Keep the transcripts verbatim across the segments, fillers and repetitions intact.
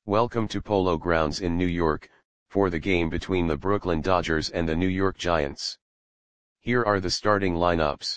Welcome to Polo Grounds in New York, for the game between the Brooklyn Dodgers and the New York Giants. Here are the starting lineups.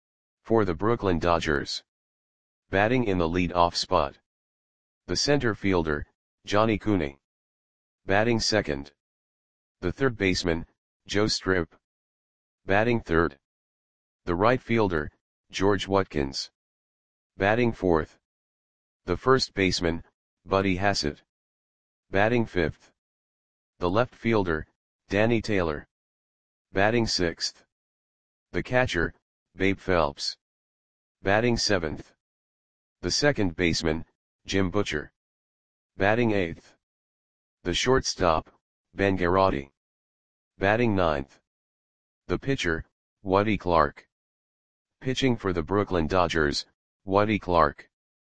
For the Brooklyn Dodgers. Batting in the lead-off spot. The center fielder, Johnny Cooney. Batting second. The third baseman, Joe Strip. Batting third. The right fielder, George Watkins. Batting fourth. The first baseman, Buddy Hassett. Batting fifth. The left fielder, Danny Taylor. Batting sixth. The catcher, Babe Phelps. Batting seventh. The second baseman, Jim Butcher. Batting eighth. The shortstop, Ben Garotti. Batting ninth. The pitcher, Woody Clark. Pitching for the Brooklyn Dodgers, Woody Clark.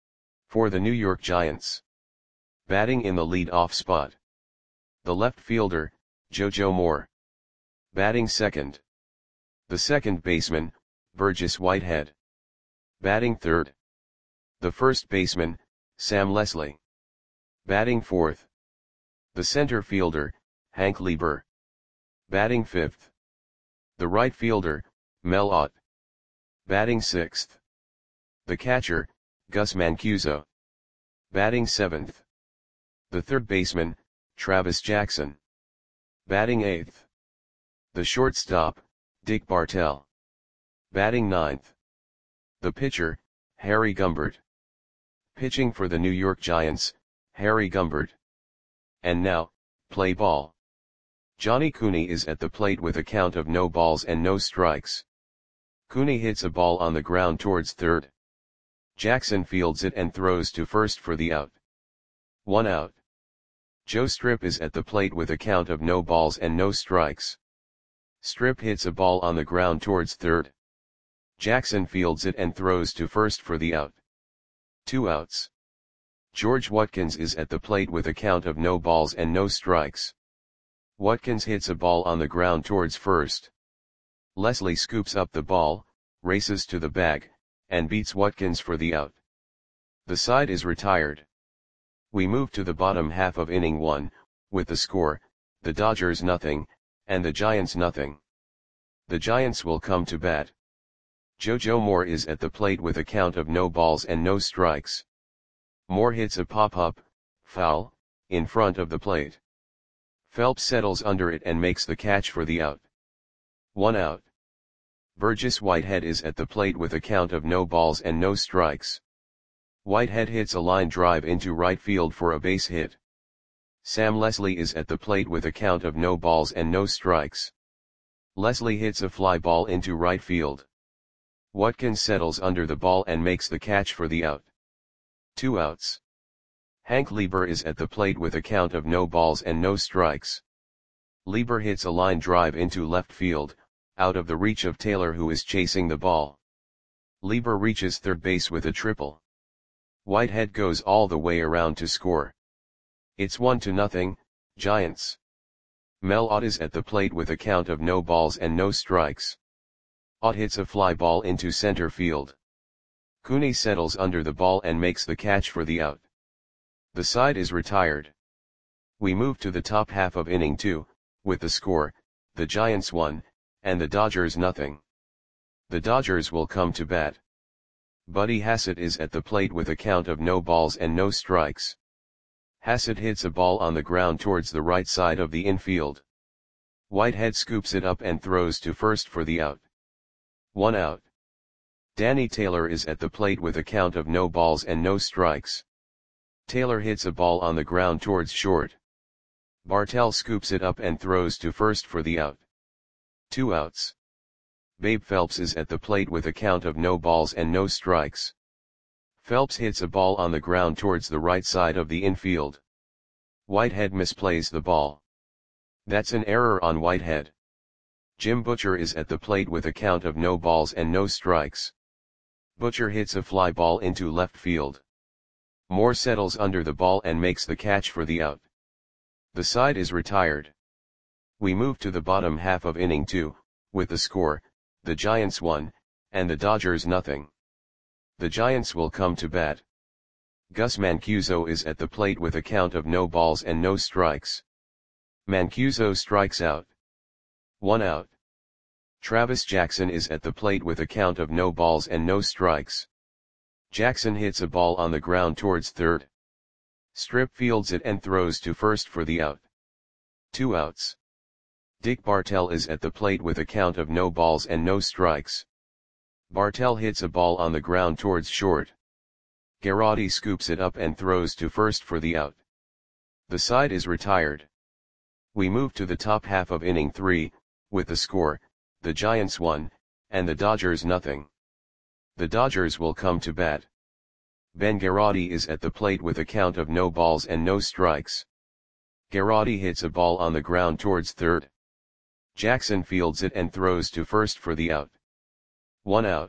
For the New York Giants. Batting in the lead-off spot. The left fielder, JoJo Moore. Batting second. The second baseman, Burgess Whitehead. Batting third. The first baseman, Sam Leslie. Batting fourth. The center fielder, Hank Lieber. Batting fifth. The right fielder, Mel Ott. Batting sixth. The catcher, Gus Mancuso. Batting seventh. The third baseman, Travis Jackson. Batting eighth. The shortstop, Dick Bartell. Batting ninth. The pitcher, Harry Gumbert. Pitching for the New York Giants, Harry Gumbert. And now, play ball. Johnny Cooney is at the plate with a count of no balls and no strikes. Cooney hits a ball on the ground towards third. Jackson fields it and throws to first for the out. One out. Joe Strip is at the plate with a count of no balls and no strikes. Strip hits a ball on the ground towards third. Jackson fields it and throws to first for the out. Two outs. George Watkins is at the plate with a count of no balls and no strikes. Watkins hits a ball on the ground towards first. Leslie scoops up the ball, races to the bag, and beats Watkins for the out. The side is retired. We move to the bottom half of inning one, with the score, the Dodgers nothing, and the Giants nothing. The Giants will come to bat. JoJo Moore is at the plate with a count of no balls and no strikes. Moore hits a pop-up, foul, in front of the plate. Phelps settles under it and makes the catch for the out. One out. Burgess Whitehead is at the plate with a count of no balls and no strikes. Whitehead hits a line drive into right field for a base hit. Sam Leslie is at the plate with a count of no balls and no strikes. Leslie hits a fly ball into right field. Watkins settles under the ball and makes the catch for the out. Two outs. Hank Lieber is at the plate with a count of no balls and no strikes. Lieber hits a line drive into left field, out of the reach of Taylor, who is chasing the ball. Lieber reaches third base with a triple. Whitehead goes all the way around to score. It's one to nothing, Giants. Mel Ott is at the plate with a count of no balls and no strikes. Ott hits a fly ball into center field. Cooney settles under the ball and makes the catch for the out. The side is retired. We move to the top half of inning two, with the score, the Giants one, and the Dodgers nothing. The Dodgers will come to bat. Buddy Hassett is at the plate with a count of no balls and no strikes. Hassett hits a ball on the ground towards the right side of the infield. Whitehead scoops it up and throws to first for the out. One out. Danny Taylor is at the plate with a count of no balls and no strikes. Taylor hits a ball on the ground towards short. Bartell scoops it up and throws to first for the out. Two outs. Babe Phelps is at the plate with a count of no balls and no strikes. Phelps hits a ball on the ground towards the right side of the infield. Whitehead misplays the ball. That's an error on Whitehead. Jim Butcher is at the plate with a count of no balls and no strikes. Butcher hits a fly ball into left field. Moore settles under the ball and makes the catch for the out. The side is retired. We move to the bottom half of inning two, with the score, the Giants one, and the Dodgers nothing. The Giants will come to bat. Gus Mancuso is at the plate with a count of no balls and no strikes. Mancuso strikes out. One out. Travis Jackson is at the plate with a count of no balls and no strikes. Jackson hits a ball on the ground towards third. Strip fields it and throws to first for the out. Two outs. Dick Bartell is at the plate with a count of no balls and no strikes. Bartell hits a ball on the ground towards short. Garrotti scoops it up and throws to first for the out. The side is retired. We move to the top half of inning three, with the score, the Giants one, and the Dodgers nothing. The Dodgers will come to bat. Ben Garrotti is at the plate with a count of no balls and no strikes. Garrotti hits a ball on the ground towards third. Jackson fields it and throws to first for the out. One out.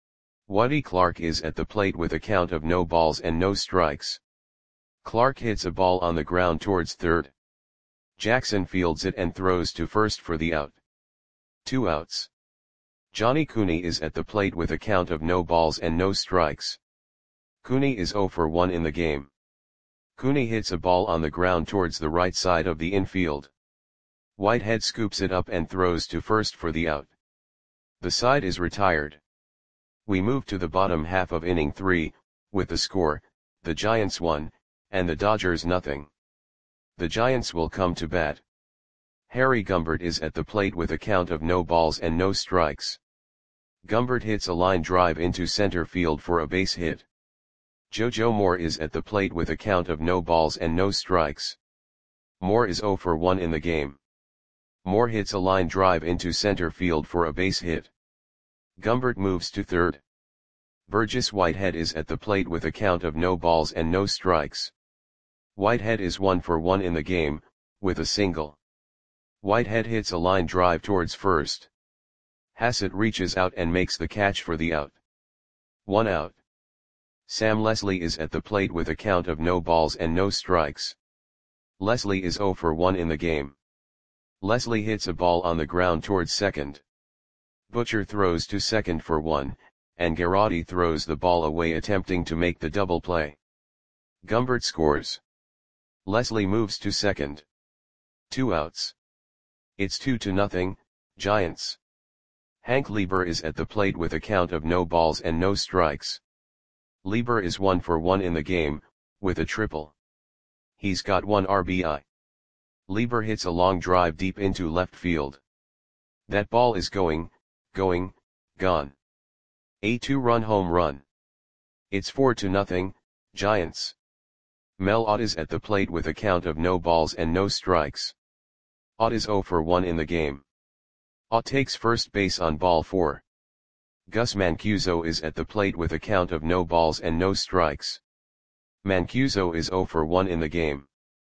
Woody Clark is at the plate with a count of no balls and no strikes. Clark hits a ball on the ground towards third. Jackson fields it and throws to first for the out. Two outs. Johnny Cooney is at the plate with a count of no balls and no strikes. Cooney is oh for one in the game. Cooney hits a ball on the ground towards the right side of the infield. Whitehead scoops it up and throws to first for the out. The side is retired. We move to the bottom half of inning three, with the score, the Giants one, and the Dodgers nothing. The Giants will come to bat. Harry Gumbert is at the plate with a count of no balls and no strikes. Gumbert hits a line drive into center field for a base hit. Jojo Moore is at the plate with a count of no balls and no strikes. Moore is oh for one in the game. Moore hits a line drive into center field for a base hit. Gumbert moves to third. Burgess Whitehead is at the plate with a count of no balls and no strikes. Whitehead is one for one in the game, with a single. Whitehead hits a line drive towards first. Hassett reaches out and makes the catch for the out. One out. Sam Leslie is at the plate with a count of no balls and no strikes. Leslie is oh for one in the game. Leslie hits a ball on the ground towards second. Butcher throws to second for one, and Garrotti throws the ball away attempting to make the double play. Gumbert scores. Leslie moves to second. Two outs. It's two to nothing, Giants. Hank Lieber is at the plate with a count of no balls and no strikes. Lieber is one for one in the game, with a triple. He's got one R B I. Lieber hits a long drive deep into left field. That ball is going, going, gone. A two-run home run. It's four to nothing, Giants. Mel Ott is at the plate with a count of no balls and no strikes. Ott is oh for one in the game. Ott takes first base on ball four. Gus Mancuso is at the plate with a count of no balls and no strikes. Mancuso is oh for one in the game.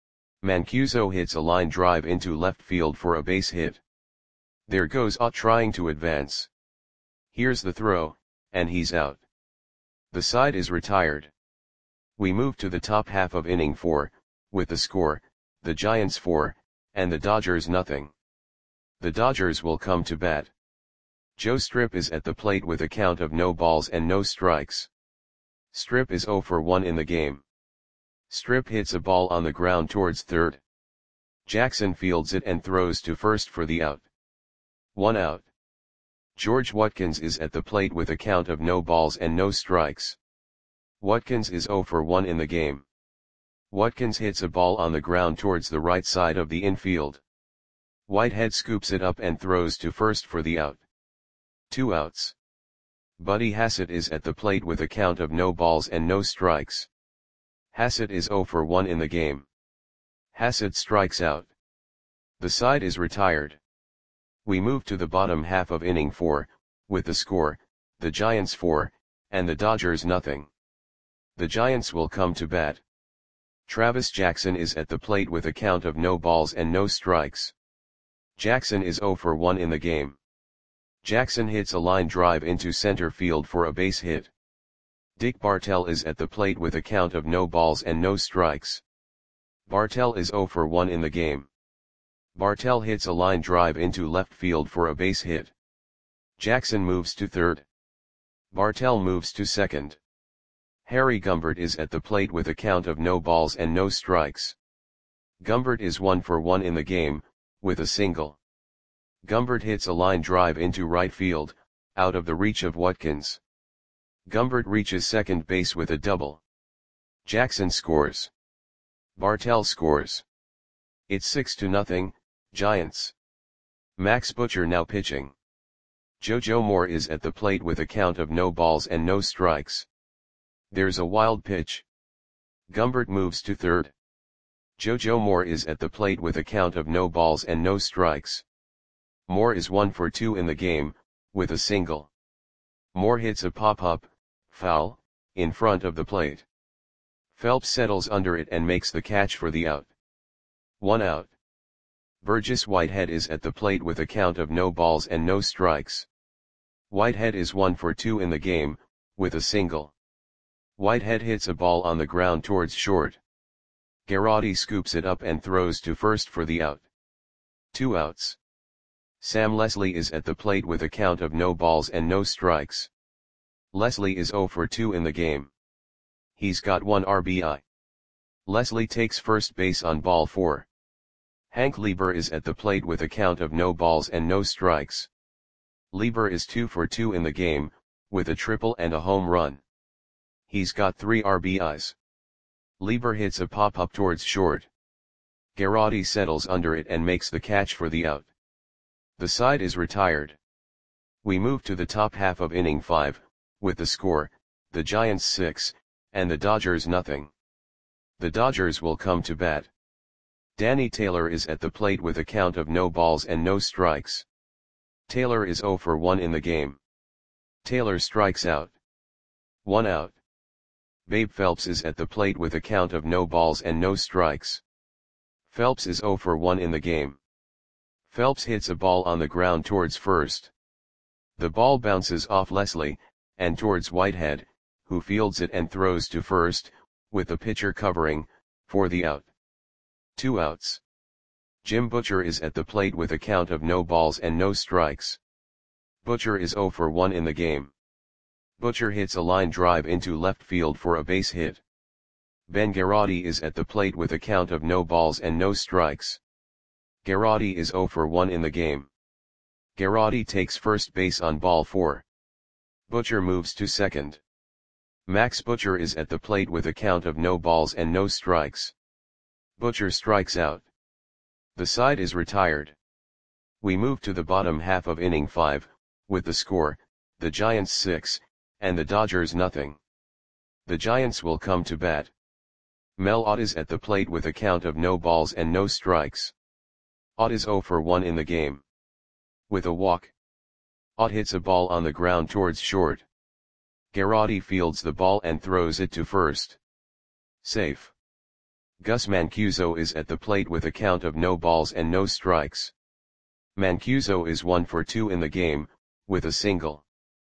Mancuso hits a line drive into left field for a base hit. There goes Ott trying to advance. Here's the throw, and he's out. The side is retired. We move to the top half of inning four, with the score, the Giants four, and the Dodgers nothing. The Dodgers will come to bat. Joe Strip is at the plate with a count of no balls and no strikes. Strip is oh for one in the game. Strip hits a ball on the ground towards third. Jackson fields it and throws to first for the out. One out. George Watkins is at the plate with a count of no balls and no strikes. Watkins is oh for one in the game. Watkins hits a ball on the ground towards the right side of the infield. Whitehead scoops it up and throws to first for the out. Two outs. Buddy Hassett is at the plate with a count of no balls and no strikes. Hassett is oh for one in the game. Hassett strikes out. The side is retired. We move to the bottom half of inning four, with the score, the Giants four, and the Dodgers nothing. The Giants will come to bat. Travis Jackson is at the plate with a count of no balls and no strikes. Jackson is oh for one in the game. Jackson hits a line drive into center field for a base hit. Dick Bartell is at the plate with a count of no balls and no strikes. Bartell is oh for one in the game. Bartell hits a line drive into left field for a base hit. Jackson moves to third. Bartell moves to second. Harry Gumbert is at the plate with a count of no balls and no strikes. Gumbert is one for one in the game, with a single. Gumbert hits a line drive into right field, out of the reach of Watkins. Gumbert reaches second base with a double. Jackson scores. Bartell scores. It's six to nothing, Giants. Max Butcher now pitching. JoJo Moore is at the plate with a count of no balls and no strikes. There's a wild pitch. Gumbert moves to third. JoJo Moore is at the plate with a count of no balls and no strikes. Moore is one for two in the game, with a single. Moore hits a pop-up, foul, in front of the plate. Phelps settles under it and makes the catch for the out. One out. Burgess Whitehead is at the plate with a count of no balls and no strikes. Whitehead is one for two in the game, with a single. Whitehead hits a ball on the ground towards short. Garrotti scoops it up and throws to first for the out. Two outs. Sam Leslie is at the plate with a count of no balls and no strikes. Leslie is zero for two in the game. He's got one R B I. Leslie takes first base on ball four. Hank Lieber is at the plate with a count of no balls and no strikes. Lieber is two for two in the game, with a triple and a home run. He's got three R B Is. Lieber hits a pop-up towards short. Garrotti settles under it and makes the catch for the out. The side is retired. We move to the top half of inning five, with the score, the Giants six, and the Dodgers nothing. The Dodgers will come to bat. Danny Taylor is at the plate with a count of no balls and no strikes. Taylor is zero for one in the game. Taylor strikes out. One out. Babe Phelps is at the plate with a count of no balls and no strikes. Phelps is zero for one in the game. Phelps hits a ball on the ground towards first. The ball bounces off Leslie, and towards Whitehead, who fields it and throws to first, with the pitcher covering, for the out. Two outs. Jim Butcher is at the plate with a count of no balls and no strikes. Butcher is zero for one in the game. Butcher hits a line drive into left field for a base hit. Ben Garrotti is at the plate with a count of no balls and no strikes. Garrotti is zero for one in the game. Garrotti takes first base on ball four. Butcher moves to second. Max Butcher is at the plate with a count of no balls and no strikes. Butcher strikes out. The side is retired. We move to the bottom half of inning five, with the score, the Giants six, and the Dodgers nothing. The Giants will come to bat. Mel Ott is at the plate with a count of no balls and no strikes. Ott is zero for one in the game. With a walk. Ott hits a ball on the ground towards short. Garrotti fields the ball and throws it to first. Safe. Gus Mancuso is at the plate with a count of no balls and no strikes. Mancuso is one for two in the game, with a single.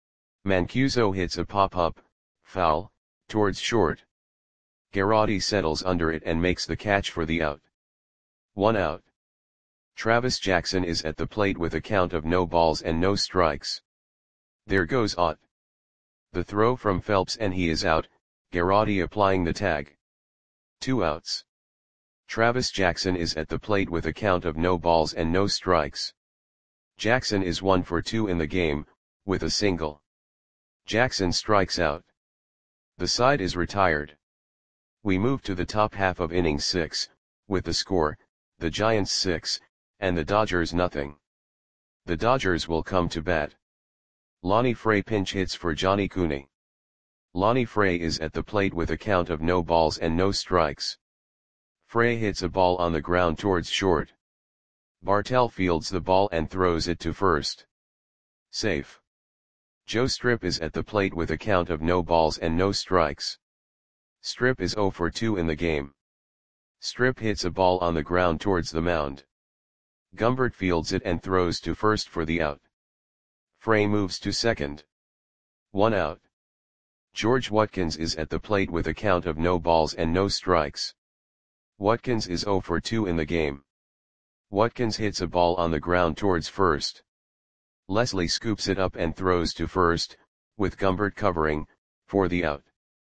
Mancuso hits a pop-up, foul, towards short. Garrotti settles under it and makes the catch for the out. One out. Travis Jackson is at the plate with a count of no balls and no strikes. There goes Ott. The throw from Phelps and he is out, Garrotti applying the tag. Two outs. Travis Jackson is at the plate with a count of no balls and no strikes. Jackson is one for two in the game, with a single. Jackson strikes out. The side is retired. We move to the top half of inning six, with the score, the Giants six, and the Dodgers nothing. The Dodgers will come to bat. Lonnie Frey pinch hits for Johnny Cooney. Lonnie Frey is at the plate with a count of no balls and no strikes. Frey hits a ball on the ground towards short. Bartell fields the ball and throws it to first. Safe. Joe Strip is at the plate with a count of no balls and no strikes. Strip is zero for two in the game. Strip hits a ball on the ground towards the mound. Gumbert fields it and throws to first for the out. Frey moves to second. One out. George Watkins is at the plate with a count of no balls and no strikes. Watkins is zero for two in the game. Watkins hits a ball on the ground towards first. Leslie scoops it up and throws to first, with Gumbert covering, for the out.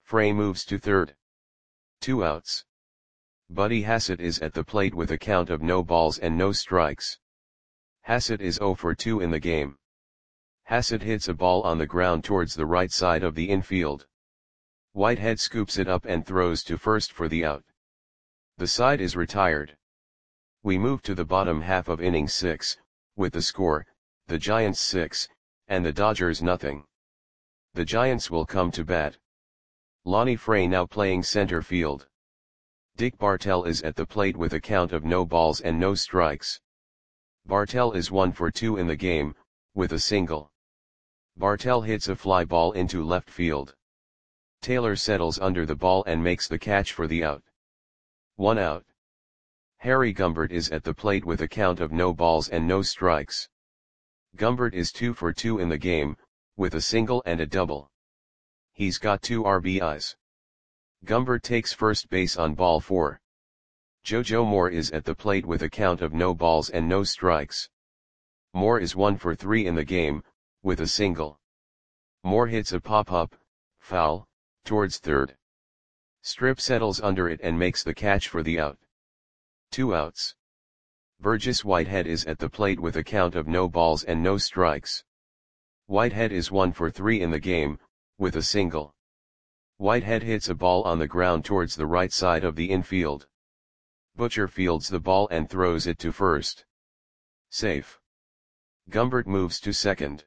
Frey moves to third. Two outs. Buddy Hassett is at the plate with a count of no balls and no strikes. Hassett is oh for two in the game. Hassett hits a ball on the ground towards the right side of the infield. Whitehead scoops it up and throws to first for the out. The side is retired. We move to the bottom half of inning six, with the score, the Giants six, and the Dodgers nothing. The Giants will come to bat. Lonnie Frey now playing center field. Dick Bartell is at the plate with a count of no balls and no strikes. Bartell is one for two in the game, with a single. Bartell hits a fly ball into left field. Taylor settles under the ball and makes the catch for the out. One out. Harry Gumbert is at the plate with a count of no balls and no strikes. Gumbert is two for two in the game, with a single and a double. He's got two R B Is. Gumbert takes first base on ball four. JoJo Moore is at the plate with a count of no balls and no strikes. Moore is one for three in the game, with a single. Moore hits a pop-up, foul, towards third. Strip settles under it and makes the catch for the out. Two outs. Burgess Whitehead is at the plate with a count of no balls and no strikes. Whitehead is one for three in the game, with a single. Whitehead hits a ball on the ground towards the right side of the infield. Butcher fields the ball and throws it to first. Safe. Gumbert moves to second.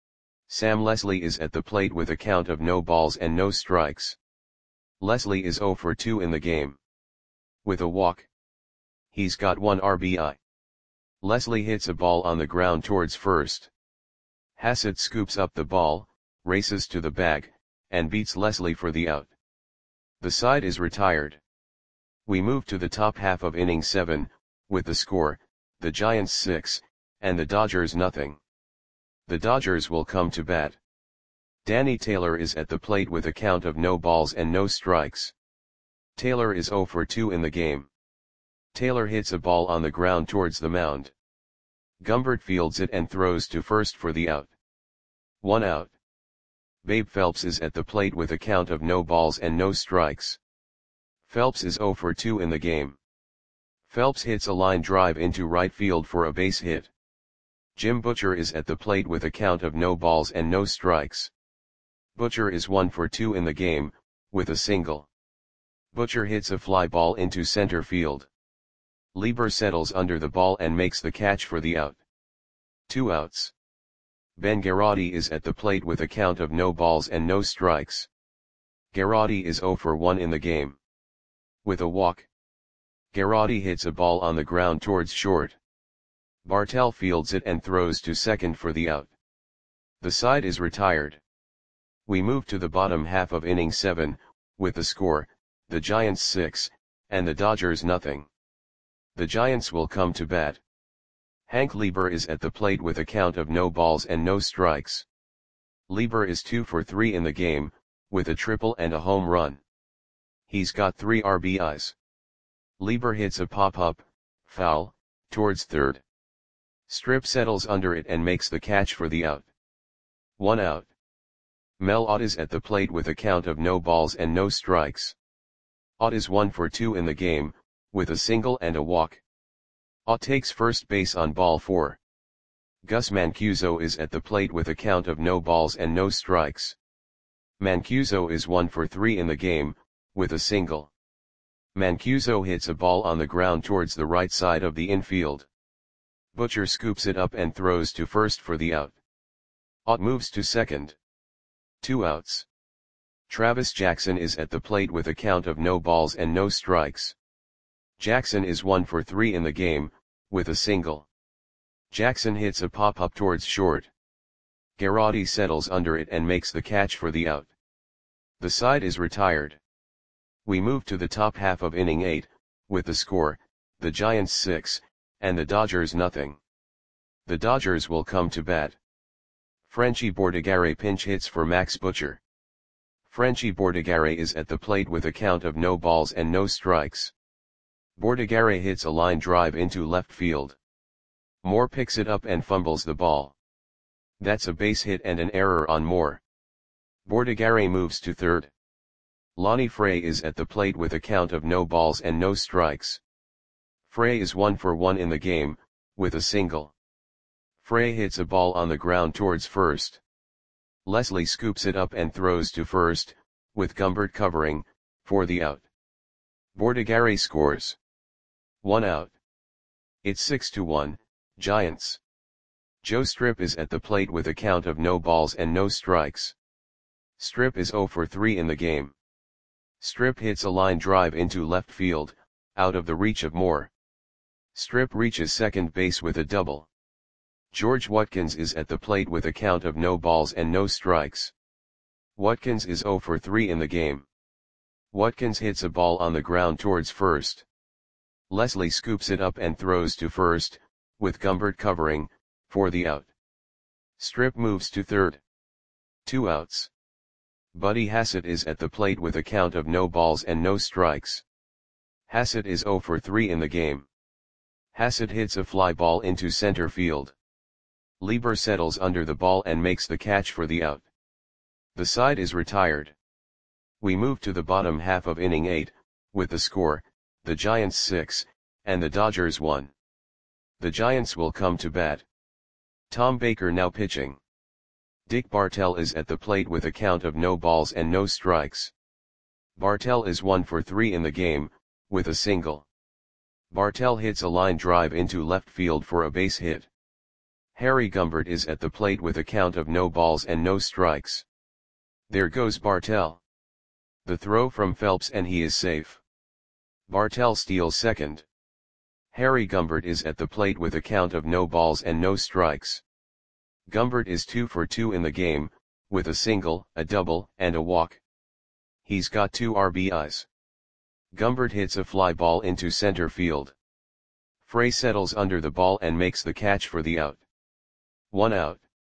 Sam Leslie is at the plate with a count of no balls and no strikes. Leslie is oh for two in the game. With a walk. He's got one R B I. Leslie hits a ball on the ground towards first. Hassett scoops up the ball, races to the bag, and beats Leslie for the out. The side is retired. We move to the top half of inning seven, with the score, the Giants six, and the Dodgers nothing. The Dodgers will come to bat. Danny Taylor is at the plate with a count of no balls and no strikes. Taylor is oh for two in the game. Taylor hits a ball on the ground towards the mound. Gumbert fields it and throws to first for the out. One out. Babe Phelps is at the plate with a count of no balls and no strikes. Phelps is oh for two in the game. Phelps hits a line drive into right field for a base hit. Jim Butcher is at the plate with a count of no balls and no strikes. Butcher is one for two in the game, with a single. Butcher hits a fly ball into center field. Lieber settles under the ball and makes the catch for the out. Two outs. Ben Garrotti is at the plate with a count of no balls and no strikes. Garrotti is oh for one in the game. With a walk. Garrotti hits a ball on the ground towards short. Bartell fields it and throws to second for the out. The side is retired. We move to the bottom half of inning seven, with the score, the Giants six, and the Dodgers nothing. The Giants will come to bat. Hank Lieber is at the plate with a count of no balls and no strikes. Lieber is two for three in the game, with a triple and a home run. He's got three R B Is. Lieber hits a pop-up, foul, towards third. Strip settles under it and makes the catch for the out. One out. Mel Ott is at the plate with a count of no balls and no strikes. Ott is one for two in the game, with a single and a walk. Ott takes first base on ball four. Gus Mancuso is at the plate with a count of no balls and no strikes. Mancuso is one for three in the game, with a single. Mancuso hits a ball on the ground towards the right side of the infield. Butcher scoops it up and throws to first for the out. Ott moves to second. Two outs. Travis Jackson is at the plate with a count of no balls and no strikes. Jackson is one for three in the game, with a single. Jackson hits a pop-up towards short. Garrotti settles under it and makes the catch for the out. The side is retired. We move to the top half of inning eight, with the score, the Giants six, and the Dodgers nothing. The Dodgers will come to bat. Frenchie Bordigare pinch hits for Max Butcher. Frenchie Bordigare is at the plate with a count of no balls and no strikes. Bordigare hits a line drive into left field. Moore picks it up and fumbles the ball. That's a base hit and an error on Moore. Bordigare moves to third. Lonnie Frey is at the plate with a count of no balls and no strikes. Frey is one for one in the game, with a single. Frey hits a ball on the ground towards first. Leslie scoops it up and throws to first, with Gumbert covering, for the out. Bordigare scores. One out. It's six to one, Giants. Joe Strip is at the plate with a count of no balls and no strikes. Strip is zero for three in the game. Strip hits a line drive into left field, out of the reach of Moore. Strip reaches second base with a double. George Watkins is at the plate with a count of no balls and no strikes. Watkins is zero for three in the game. Watkins hits a ball on the ground towards first. Leslie scoops it up and throws to first, with Gumbert covering, for the out. Strip moves to third. Two outs. Buddy Hassett is at the plate with a count of no balls and no strikes. Hassett is zero for three in the game. Hassett hits a fly ball into center field. Lieber settles under the ball and makes the catch for the out. The side is retired. We move to the bottom half of inning eight, with the score, the Giants six, and the Dodgers one. The Giants will come to bat. Tom Baker now pitching. Dick Bartell is at the plate with a count of no balls and no strikes. Bartell is one for three in the game, with a single. Bartell hits a line drive into left field for a base hit. Harry Gumbert is at the plate with a count of no balls and no strikes. There goes Bartell. The throw from Phelps and he is safe. Bartell steals second. Harry Gumbert is at the plate with a count of no balls and no strikes. Gumbert is two for two in the game, with a single, a double, and a walk. He's got two R B Is. Gumbert hits a fly ball into center field. Frey settles under the ball and makes the catch for the out. One out.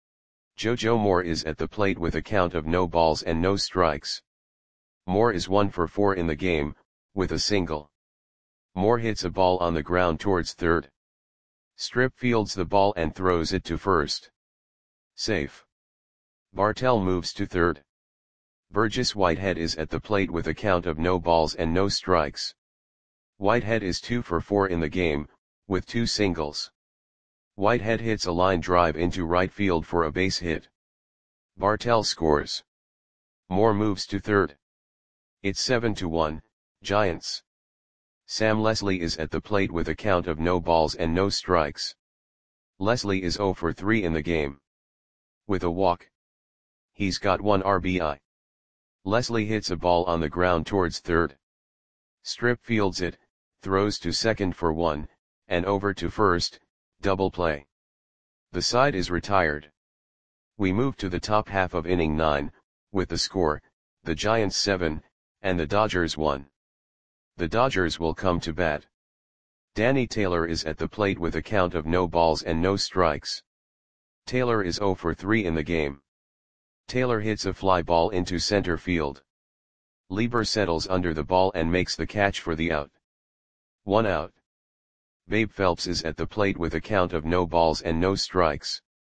JoJo Moore is at the plate with a count of no balls and no strikes. Moore is one for four in the game, with a single. Moore hits a ball on the ground towards third. Strip fields the ball and throws it to first. Safe. Bartell moves to third. Burgess Whitehead is at the plate with a count of no balls and no strikes. Whitehead is two for four in the game, with two singles. Whitehead hits a line drive into right field for a base hit. Bartell scores. Moore moves to third. It's seven to one, Giants. Sam Leslie is at the plate with a count of no balls and no strikes. Leslie is zero for three in the game. With a walk. He's got one R B I. Leslie hits a ball on the ground towards third. Strip fields it, throws to second for one, and over to first, double play. The side is retired. We move to the top half of inning nine, with the score, the Giants seven, and the Dodgers one. The Dodgers will come to bat. Danny Taylor is at the plate with a count of no balls and no strikes. Taylor is zero for three in the game. Taylor hits a fly ball into center field. Lieber settles under the ball and makes the catch for the out. One out. Babe Phelps is at the plate with a count of no balls and no strikes.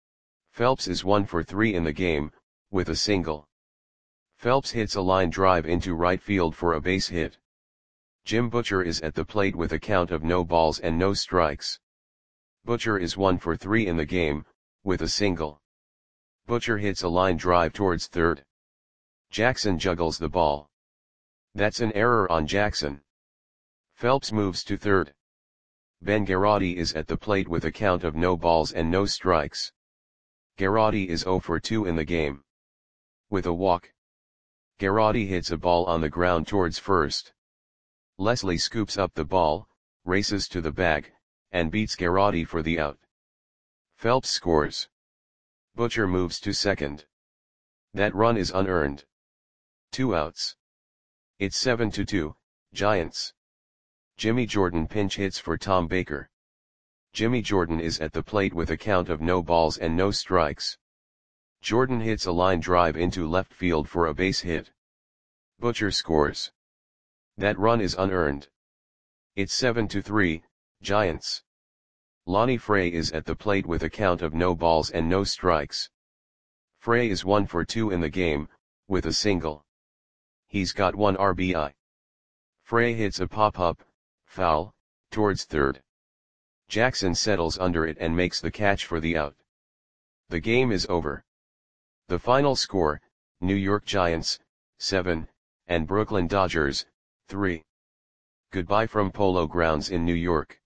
Phelps is one for three in the game, with a single. Phelps hits a line drive into right field for a base hit. Jim Butcher is at the plate with a count of no balls and no strikes. Butcher is one for three in the game, with a single. Butcher hits a line drive towards third. Jackson juggles the ball. That's an error on Jackson. Phelps moves to third. Ben Garrotti is at the plate with a count of no balls and no strikes. Garrotti is zero for two in the game. With a walk. Garrotti hits a ball on the ground towards first. Leslie scoops up the ball, races to the bag, and beats Garrotti for the out. Phelps scores. Butcher moves to second. That run is unearned. Two outs. It's seven to two, Giants. Jimmy Jordan pinch hits for Tom Baker. Jimmy Jordan is at the plate with a count of no balls and no strikes. Jordan hits a line drive into left field for a base hit. Butcher scores. That run is unearned. It's seven to three, Giants. Lonnie Frey is at the plate with a count of no balls and no strikes. Frey is one for two in the game, with a single. he's got one R B I. Frey hits a pop-up, foul, towards third. Jackson settles under it and makes the catch for the out. The game is over. The final score, New York Giants, seven, and Brooklyn Dodgers, three. Goodbye from Polo Grounds in New York.